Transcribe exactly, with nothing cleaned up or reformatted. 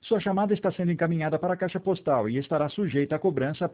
Sua chamada está sendo encaminhada para a caixa postal e estará sujeita a cobrança